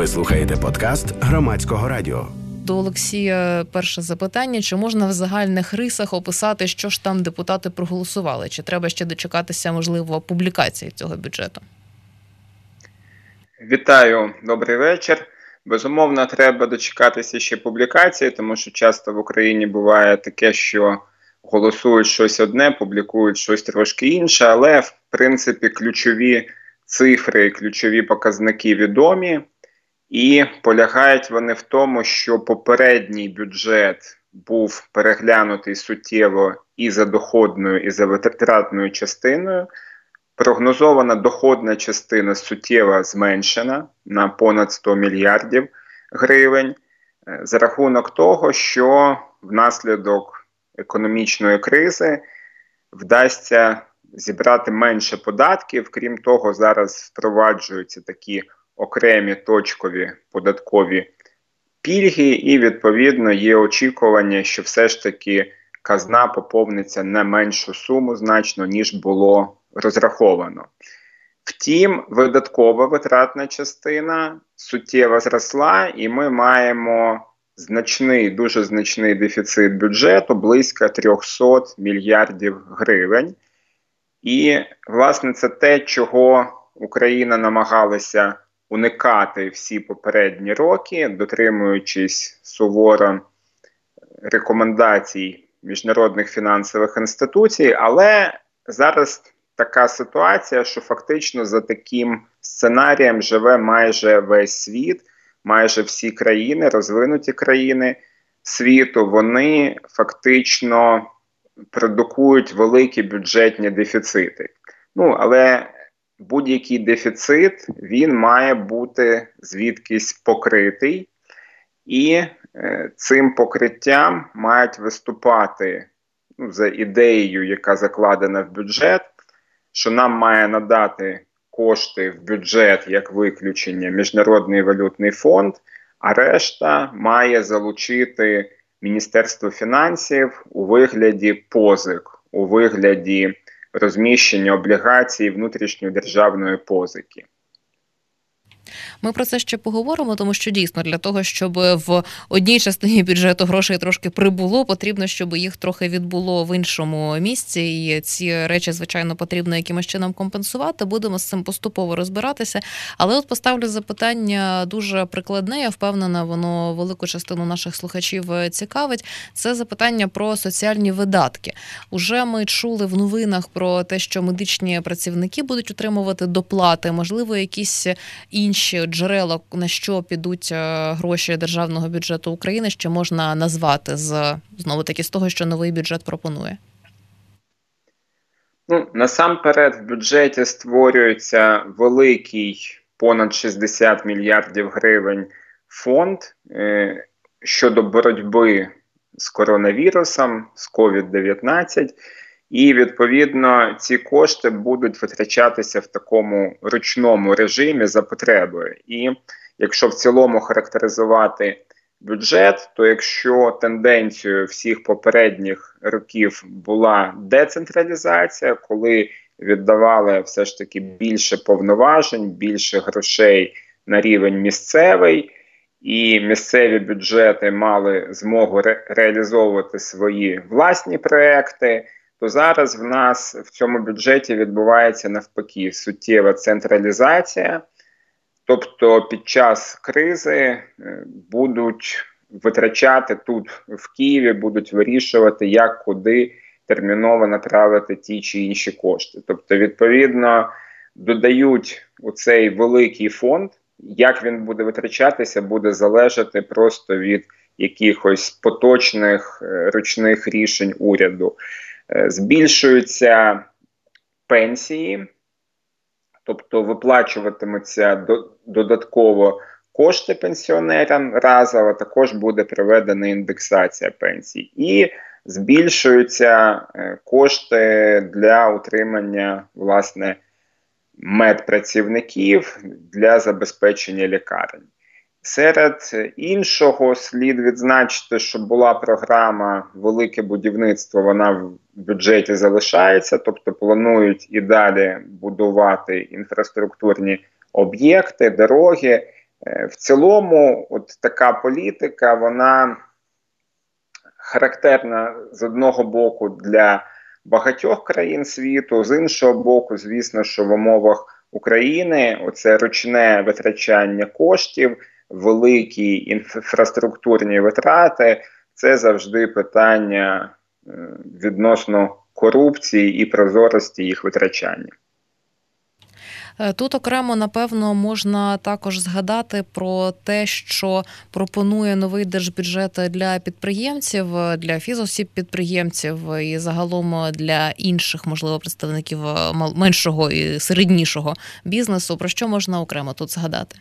Ви слухаєте подкаст Громадського радіо. До Олексія перше запитання. Чи можна в загальних рисах описати, що ж там депутати проголосували? Чи треба ще дочекатися, можливо, публікації цього бюджету? Вітаю, добрий вечір. Безумовно, треба дочекатися ще публікації, тому що часто в Україні буває таке, що голосують щось одне, публікують щось трошки інше, але, в принципі, ключові цифри, ключові показники відомі, і полягають вони в тому, що попередній бюджет був переглянутий суттєво і за доходною, і за витратною частиною. Прогнозована доходна частина суттєво зменшена на понад 100 мільярдів гривень за рахунок того, що внаслідок економічної кризи вдасться зібрати менше податків. Крім того, зараз впроваджуються такі окремі точкові податкові пільги і, відповідно, є очікування, що все ж таки казна поповниться на меншу суму значно, ніж було розраховано. Втім, видаткова витратна частина суттєво зросла, і ми маємо дуже значний дефіцит бюджету, близько 300 мільярдів гривень. І, власне, це те, чого Україна намагалася уникати всі попередні роки, дотримуючись суворо рекомендацій міжнародних фінансових інституцій, але зараз така ситуація, що фактично за таким сценарієм живе майже весь світ, майже всі країни, розвинуті країни світу, вони фактично продукують великі бюджетні дефіцити. Але будь-який дефіцит, він має бути звідкись покритий, і цим покриттям мають виступати за ідеєю, яка закладена в бюджет, що нам має надати кошти в бюджет як виключення Міжнародний валютний фонд, а решта має залучити Міністерство фінансів у вигляді позик, у вигляді розміщення облігацій внутрішньодержавної позики. Ми про це ще поговоримо, тому що дійсно для того, щоб в одній частині бюджету грошей трошки прибуло, потрібно, щоб їх трохи відбуло в іншому місці. І ці речі, звичайно, потрібно якимось чином компенсувати. Будемо з цим поступово розбиратися. Але от поставлю запитання дуже прикладне. Я впевнена, воно велику частину наших слухачів цікавить. Це запитання про соціальні видатки. Уже ми чули в новинах про те, що медичні працівники будуть отримувати доплати, можливо, якісь інші джерела, на що підуть гроші державного бюджету України, що можна назвати знову-таки з того, що новий бюджет пропонує? Насамперед в бюджеті створюється великий, понад 60 мільярдів гривень фонд щодо боротьби з коронавірусом, з COVID-19. І, відповідно, ці кошти будуть витрачатися в такому ручному режимі за потребою. І якщо в цілому характеризувати бюджет, то якщо тенденцією всіх попередніх років була децентралізація, коли віддавали все ж таки більше повноважень, більше грошей на рівень місцевий, і місцеві бюджети мали змогу реалізовувати свої власні проекти, то зараз в нас в цьому бюджеті відбувається навпаки суттєва централізація. Тобто під час кризи будуть витрачати тут в Києві, будуть вирішувати, як, куди терміново направити ті чи інші кошти. Тобто, відповідно, додають у цей великий фонд, як він буде витрачатися, буде залежати просто від якихось поточних ручних рішень уряду. Збільшуються пенсії, тобто виплачуватимуться додатково кошти пенсіонерам разово, також буде проведена індексація пенсій. І збільшуються кошти для утримання, власне, медпрацівників для забезпечення лікарень. Серед іншого слід відзначити, що була програма «Велике будівництво», вона в бюджеті залишається, тобто планують і далі будувати інфраструктурні об'єкти, дороги, В цілому, от така політика, вона характерна з одного боку для багатьох країн світу, з іншого боку, звісно, що в умовах України оце ручне витрачання коштів, великі інфраструктурні витрати – це завжди питання відносно корупції і прозорості їх витрачання. Тут окремо, напевно, можна також згадати про те, що пропонує новий держбюджет для підприємців, для фізосіб-підприємців і загалом для інших, можливо, представників меншого і середнішого бізнесу. Про що можна окремо тут згадати?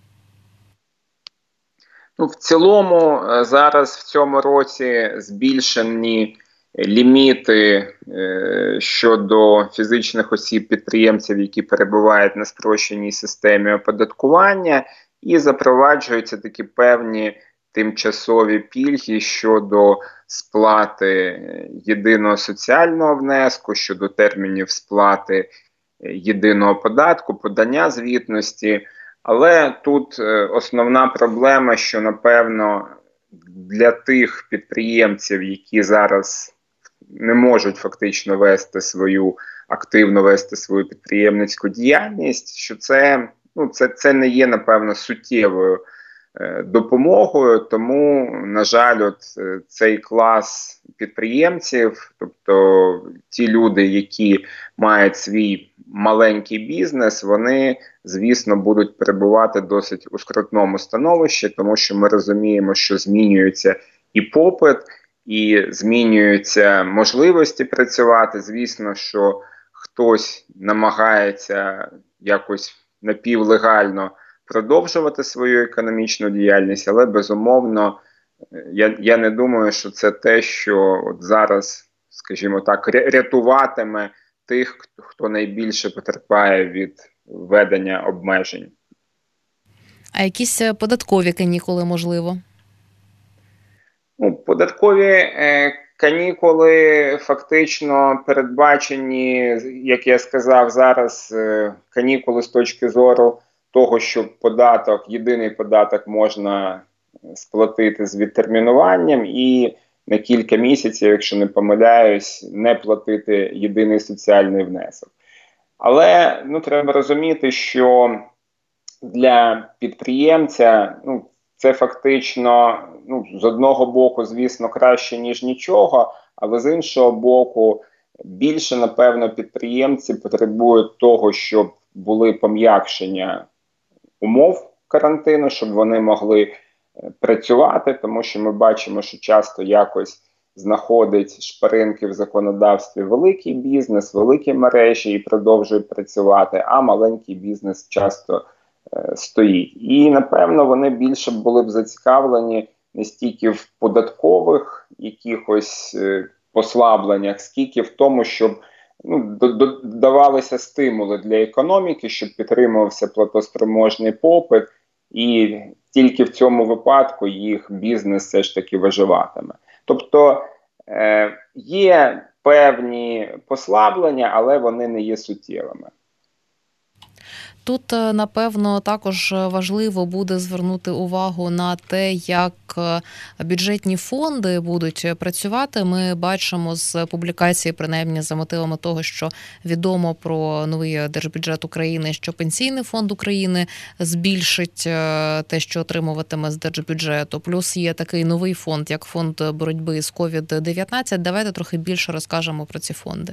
В цілому зараз в цьому році збільшені ліміти щодо фізичних осіб-підприємців, які перебувають на спрощеній системі оподаткування, і запроваджуються такі певні тимчасові пільги щодо сплати єдиного соціального внеску, щодо термінів сплати єдиного податку, подання звітності. Але тут основна проблема, що, напевно, для тих підприємців, які зараз не можуть фактично активно вести свою підприємницьку діяльність, що це не є, напевно, суттєвою допомогою, тому, на жаль, цей клас підприємців, тобто ті люди, які мають свій маленький бізнес, вони, звісно, будуть перебувати досить у скрутному становищі, тому що ми розуміємо, що змінюється і попит, і змінюються можливості працювати. Звісно, що хтось намагається якось напівлегально продовжувати свою економічну діяльність, але, безумовно, я не думаю, що це те, що от зараз, скажімо так, рятуватиме тих, хто найбільше потерпає від введення обмежень. А якісь податкові канікули, можливо? Податкові канікули фактично передбачені, як я сказав, зараз канікули з точки зору того, що єдиний податок можна сплатити з відтермінуванням і на кілька місяців, якщо не помиляюсь, не платити єдиний соціальний внесок. Але треба розуміти, що для підприємця це фактично, з одного боку, звісно, краще, ніж нічого, але з іншого боку, більше, напевно, підприємці потребують того, щоб були пом'якшення умов карантину, щоб вони могли працювати, тому що ми бачимо, що часто якось знаходить шпаринки в законодавстві великий бізнес, великі мережі і продовжує працювати, а маленький бізнес часто стоїть. І, напевно, вони більше були б зацікавлені не стільки в податкових якихось послабленнях, скільки в тому, щоб давалися стимули для економіки, щоб підтримувався платоспроможний попит, і тільки в цьому випадку їх бізнес все ж таки виживатиме. Тобто є певні послаблення, але вони не є суттєвими. Тут, напевно, також важливо буде звернути увагу на те, як бюджетні фонди будуть працювати. Ми бачимо з публікації, принаймні за мотивами того, що відомо про новий держбюджет України, що Пенсійний фонд України збільшить те, що отримуватиме з держбюджету. Плюс є такий новий фонд, як фонд боротьби з COVID-19. Давайте трохи більше розкажемо про ці фонди.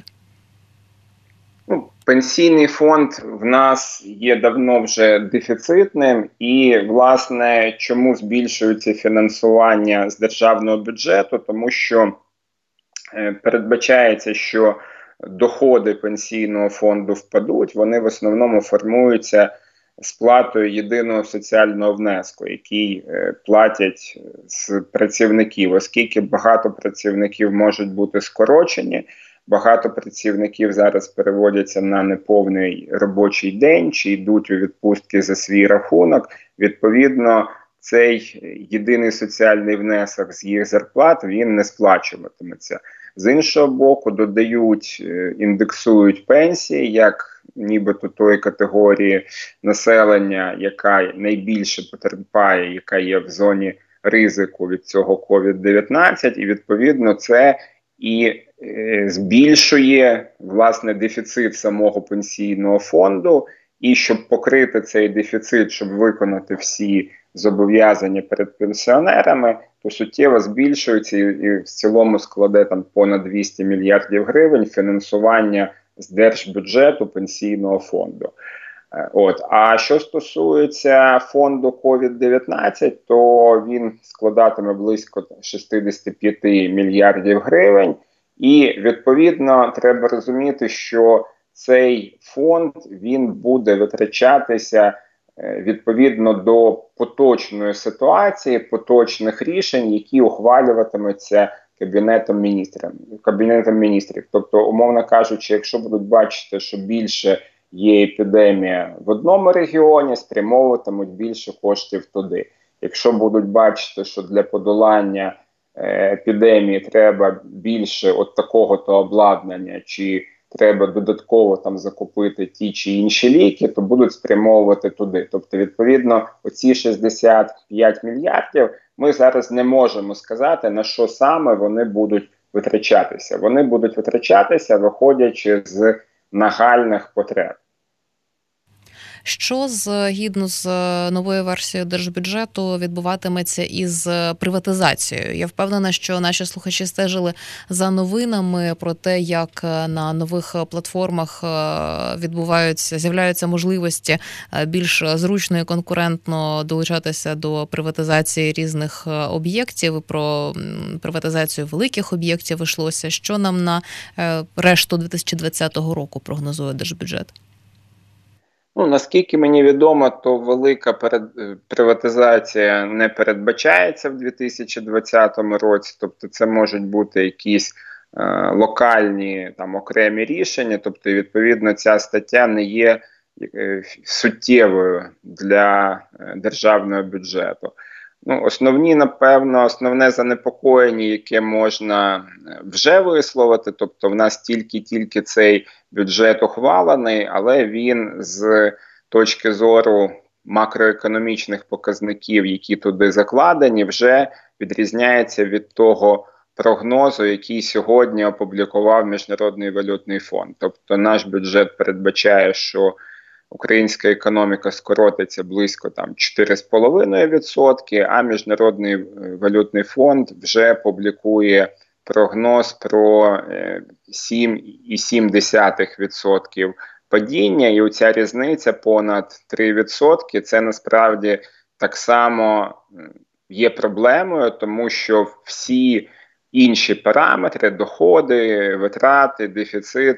Пенсійний фонд в нас є давно вже дефіцитним і, власне, чому збільшується фінансування з державного бюджету? Тому що передбачається, що доходи пенсійного фонду впадуть, вони в основному формуються сплатою єдиного соціального внеску, який платять з працівників, оскільки багато працівників можуть бути скорочені. Багато працівників зараз переводяться на неповний робочий день чи йдуть у відпустки за свій рахунок. Відповідно, цей єдиний соціальний внесок з їх зарплат, він не сплачуватиметься. З іншого боку, індексують пенсії, як нібито тої категорії населення, яка найбільше потерпає, яка є в зоні ризику від цього COVID-19, і відповідно це і збільшує, власне, дефіцит самого пенсійного фонду, і щоб покрити цей дефіцит, щоб виконати всі зобов'язання перед пенсіонерами, то суттєво збільшується і в цілому складе там понад 200 мільярдів гривень фінансування з держбюджету пенсійного фонду. А що стосується фонду COVID-19, то він складатиме близько 65 мільярдів гривень. І, відповідно, треба розуміти, що цей фонд, він буде витрачатися відповідно до поточної ситуації, поточних рішень, які ухвалюватимуться Кабінетом міністрів. Тобто, умовно кажучи, якщо будуть бачити, що більше є епідемія в одному регіоні, спрямовуватимуть більше коштів туди. Якщо будуть бачити, що для подолання епідемії треба більше от такого-то обладнання, чи треба додатково там закупити ті чи інші ліки, то будуть спрямовувати туди. Тобто, відповідно, оці 65 мільярдів ми зараз не можемо сказати, на що саме вони будуть витрачатися. Вони будуть витрачатися, виходячи з нагальних потреб. Що згідно з новою версією держбюджету відбуватиметься із приватизацією? Я впевнена, що наші слухачі стежили за новинами про те, як на нових платформах з'являються можливості більш зручно і конкурентно долучатися до приватизації різних об'єктів. Про приватизацію великих об'єктів йшлося. Що нам на решту 2020 року прогнозує держбюджет? Наскільки мені відомо, то велика приватизація не передбачається в 2020 році, тобто це можуть бути якісь локальні там окремі рішення, тобто відповідно ця стаття не є суттєвою для державного бюджету. Основне занепокоєння, яке можна вже висловити, тобто в нас тільки цей бюджет ухвалений, але він з точки зору макроекономічних показників, які туди закладені, вже відрізняється від того прогнозу, який сьогодні опублікував Міжнародний валютний фонд. Тобто наш бюджет передбачає, що українська економіка скоротиться близько 4,5%, а Міжнародний валютний фонд вже публікує прогноз про 7,7% падіння, і оця різниця понад 3%, це насправді так само є проблемою, тому що всі інші параметри, доходи, витрати, дефіцит,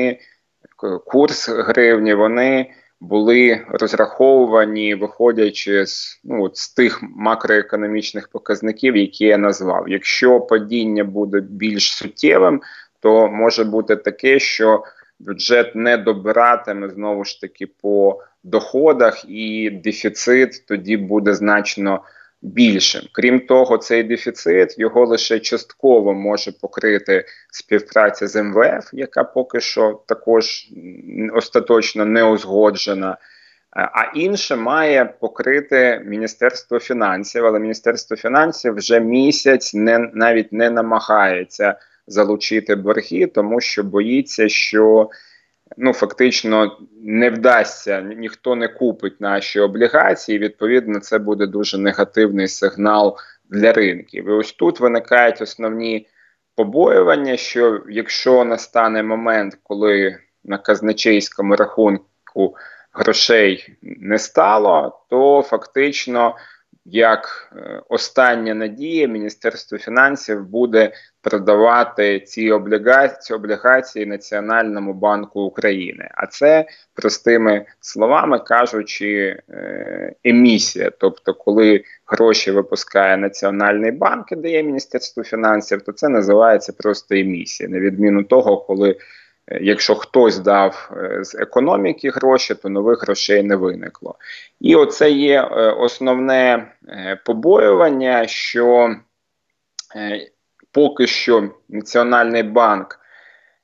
курс гривні, вони були розраховані, виходячи з тих макроекономічних показників, які я назвав. Якщо падіння буде більш суттєвим, то може бути таке, що бюджет не добиратиме, знову ж таки, по доходах, і дефіцит тоді буде значно більшим. Крім того, цей дефіцит, його лише частково може покрити співпраця з МВФ, яка поки що також остаточно не узгоджена, а інше має покрити Міністерство фінансів, але Міністерство фінансів вже місяць навіть не намагається залучити борги, тому що боїться, що фактично не вдасться, ніхто не купить наші облігації, відповідно, це буде дуже негативний сигнал для ринків. І ось тут виникають основні побоювання, що якщо настане момент, коли на казначейському рахунку грошей не стало, то фактично, як остання надія, Міністерство фінансів буде продавати ці облігації Національному банку України. А це, простими словами кажучи, емісія. Тобто, коли гроші випускає Національний банк і дає Міністерство фінансів, то це називається просто емісія. На відміну того, якщо хтось дав з економіки гроші, то нових грошей не виникло. І оце є основне побоювання, що поки що Національний банк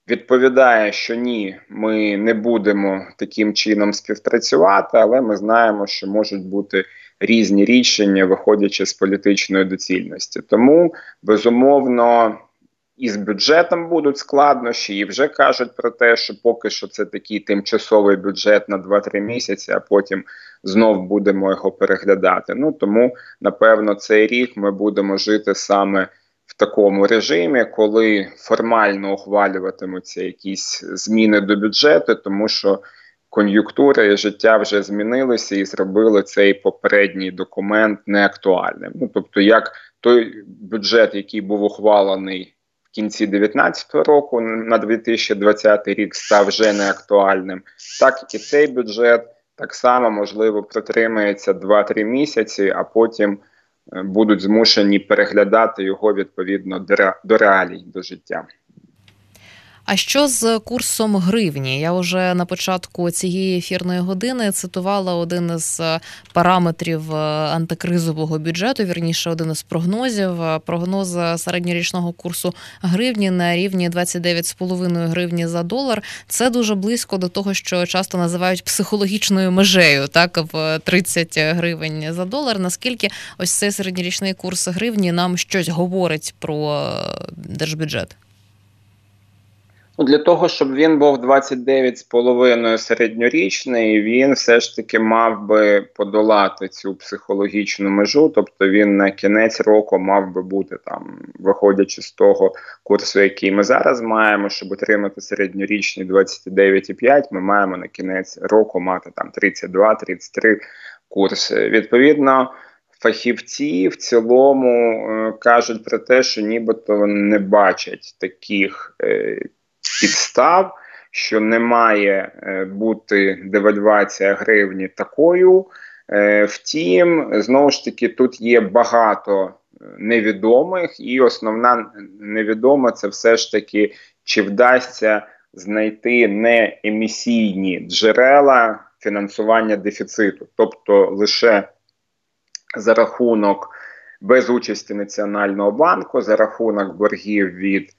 відповідає, що ні, ми не будемо таким чином співпрацювати, але ми знаємо, що можуть бути різні рішення, виходячи з політичної доцільності. Тому, безумовно, і з бюджетом будуть складнощі, і вже кажуть про те, що поки що це такий тимчасовий бюджет на 2-3 місяці, а потім знов будемо його переглядати. Тому, напевно, цей рік ми будемо жити саме в такому режимі, коли формально ухвалюватимуться якісь зміни до бюджету, тому що кон'юнктура і життя вже змінилися і зробили цей попередній документ неактуальним. Тобто, як той бюджет, який був ухвалений в кінці 2019 року на 2020 рік, став вже неактуальним, так і цей бюджет так само, можливо, протримається 2-3 місяці, а потім будуть змушені переглядати його відповідно до реалій, до життя. А що з курсом гривні? Я вже на початку цієї ефірної години цитувала один із параметрів антикризового бюджету, вірніше, один із прогнозів. Прогноз середньорічного курсу гривні на рівні 29,5 гривні за долар. Це дуже близько до того, що часто називають психологічною межею, так, в 30 гривень за долар. Наскільки ось цей середньорічний курс гривні нам щось говорить про держбюджет? Для того, щоб він був 29,5 середньорічний, він все ж таки мав би подолати цю психологічну межу, тобто він на кінець року мав би бути там, виходячи з того курсу, який ми зараз маємо, щоб отримати середньорічний 29,5, ми маємо на кінець року мати там 32-33 курси. Відповідно, фахівці в цілому кажуть про те, що нібито не бачать таких підстав, що не має бути девальвація гривні такою. Втім, знову ж таки, тут є багато невідомих, і основна невідома – це все ж таки, чи вдасться знайти неемісійні джерела фінансування дефіциту, тобто лише за рахунок без участі Національного банку, за рахунок боргів від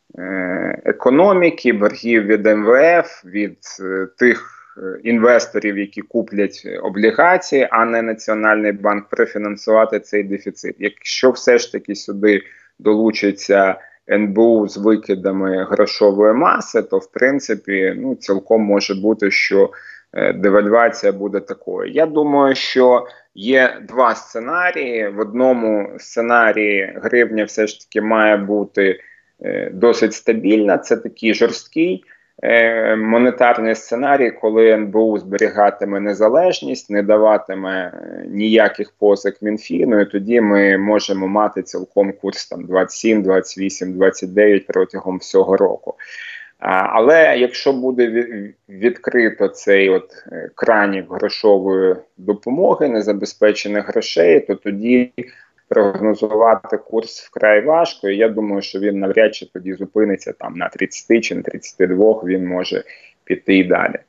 економіки, боргів від МВФ, від тих інвесторів, які куплять облігації, а не Національний банк, профінансувати цей дефіцит. Якщо все ж таки сюди долучиться НБУ з викидами грошової маси, то в принципі цілком може бути, що девальвація буде такою. Я думаю, що є два сценарії. В одному сценарії гривня все ж таки має бути досить стабільна, це такий жорсткий монетарний сценарій, коли НБУ зберігатиме незалежність, не даватиме ніяких позик Мінфіну, і тоді ми можемо мати цілком курс там 27, 28, 29 протягом всього року. Але якщо буде відкрито цей кранік грошової допомоги, незабезпечених грошей, то тоді прогнозувати курс вкрай важко, і я думаю, що він навряд чи тоді зупиниться там на 30 чи на 32, він може піти і далі.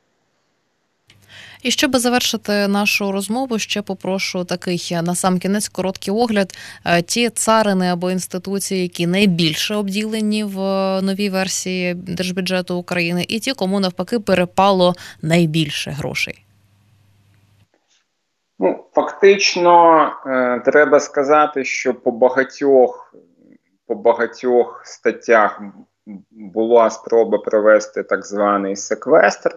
І щоб завершити нашу розмову, ще попрошу такий насамкінець короткий огляд. Ті царини або інституції, які найбільше обділені в новій версії Держбюджету України, і ті, кому навпаки перепало найбільше грошей. Фактично, треба сказати, що по багатьох статтях була спроба провести так званий секвестр.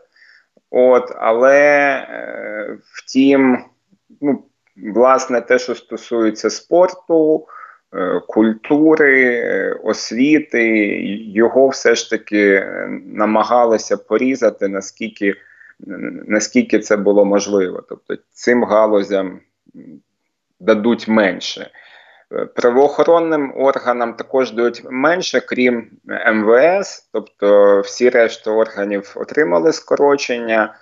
Але, втім, власне, те, що стосується спорту, культури, освіти, його все ж таки намагалися порізати, наскільки це було можливо. Тобто цим галузям дадуть менше. Правоохоронним органам також дають менше, крім МВС, тобто всі решта органів отримали скорочення.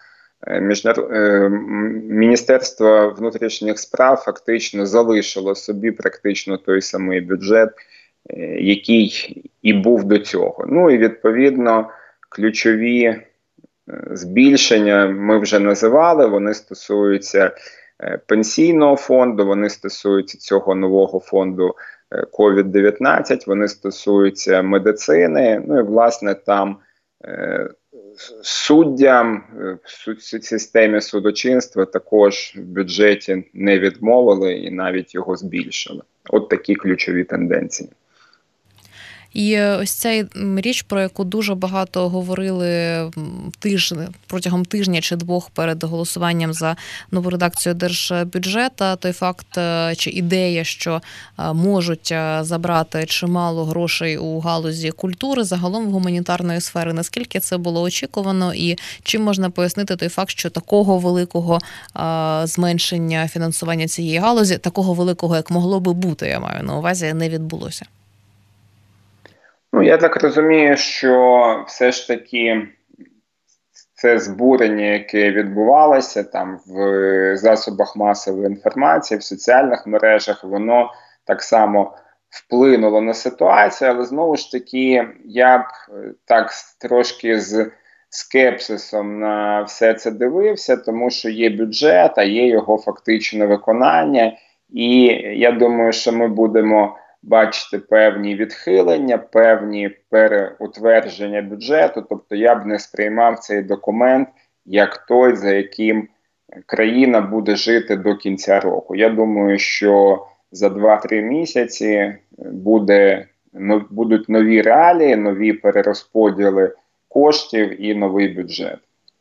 Міністерство внутрішніх справ фактично залишило собі практично той самий бюджет, який і був до цього. І відповідно ключові збільшення ми вже називали, вони стосуються пенсійного фонду, вони стосуються цього нового фонду COVID-19, вони стосуються медицини, і власне там Суддям в системі судочинства також в бюджеті не відмовили і навіть його збільшили. От такі ключові тенденції. І ось ця річ, про яку дуже багато говорили протягом тижня чи двох перед голосуванням за нову редакцію держбюджета, той факт чи ідея, що можуть забрати чимало грошей у галузі культури, загалом в гуманітарної сфери. Наскільки це було очікувано і чим можна пояснити той факт, що такого великого зменшення фінансування цієї галузі, такого великого, як могло би бути, я маю на увазі, не відбулося? Я так розумію, що все ж таки це збурення, яке відбувалося там в засобах масової інформації, в соціальних мережах, воно так само вплинуло на ситуацію, але знову ж таки я б так трошки з скепсисом на все це дивився, тому що є бюджет, а є його фактичне виконання, і я думаю, що ми будемо бачити певні відхилення, певні переутвердження бюджету, тобто я б не сприймав цей документ як той, за яким країна буде жити до кінця року. Я думаю, що за 2-3 місяці будуть нові реалії, нові перерозподіли коштів і новий бюджет.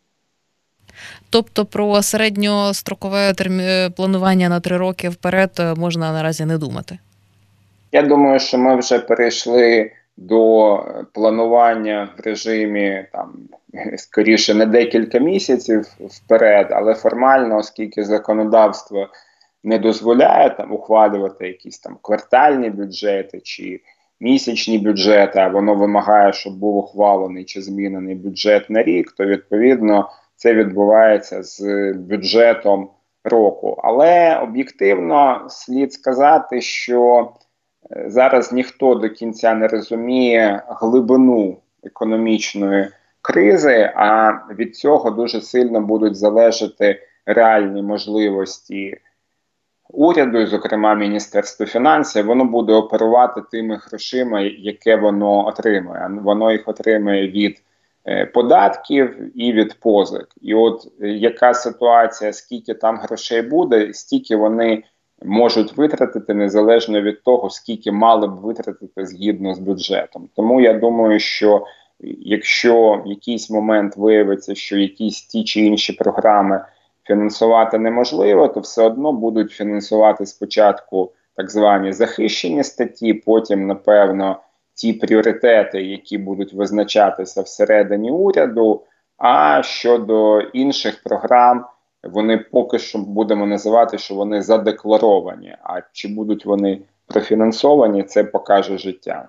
Тобто про середньострокове планування на 3 роки вперед можна наразі не думати? Я думаю, що ми вже перейшли до планування в режимі, скоріше, не декілька місяців вперед, але формально, оскільки законодавство не дозволяє ухвалювати якісь квартальні бюджети чи місячні бюджети, а воно вимагає, щоб був ухвалений чи змінений бюджет на рік, то, відповідно, це відбувається з бюджетом року. Але об'єктивно слід сказати, що зараз ніхто до кінця не розуміє глибину економічної кризи, а від цього дуже сильно будуть залежати реальні можливості уряду, зокрема Міністерства фінансів. Воно буде оперувати тими грошима, яке воно отримує. Воно їх отримує від податків і від позик. І от яка ситуація, скільки там грошей буде, стільки вони можуть витратити незалежно від того, скільки мали б витратити згідно з бюджетом. Тому я думаю, що якщо в якийсь момент виявиться, що якісь ті чи інші програми фінансувати неможливо, то все одно будуть фінансувати спочатку так звані захищені статті, потім, напевно, ті пріоритети, які будуть визначатися всередині уряду, а щодо інших програм, вони поки що будемо називати, що вони задекларовані, а чи будуть вони профінансовані, це покаже життя.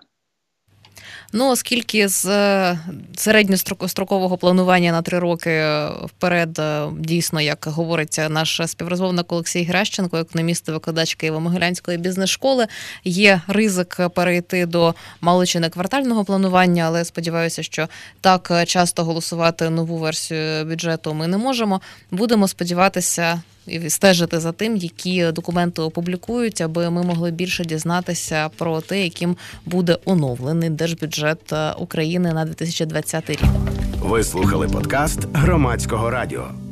Оскільки з середньострокового планування на 3 роки вперед, дійсно, як говориться наш співрозмовник Олексій Гращенко, економіст і викладач Києво-Могилянської бізнес-школи, є ризик перейти до мало чи не квартального планування, але сподіваюся, що так часто голосувати нову версію бюджету ми не можемо. Будемо сподіватися і стежити за тим, які документи опублікують, аби ми могли більше дізнатися про те, яким буде оновлений держбюджет України на 2020 рік. Ви слухали подкаст Громадського радіо.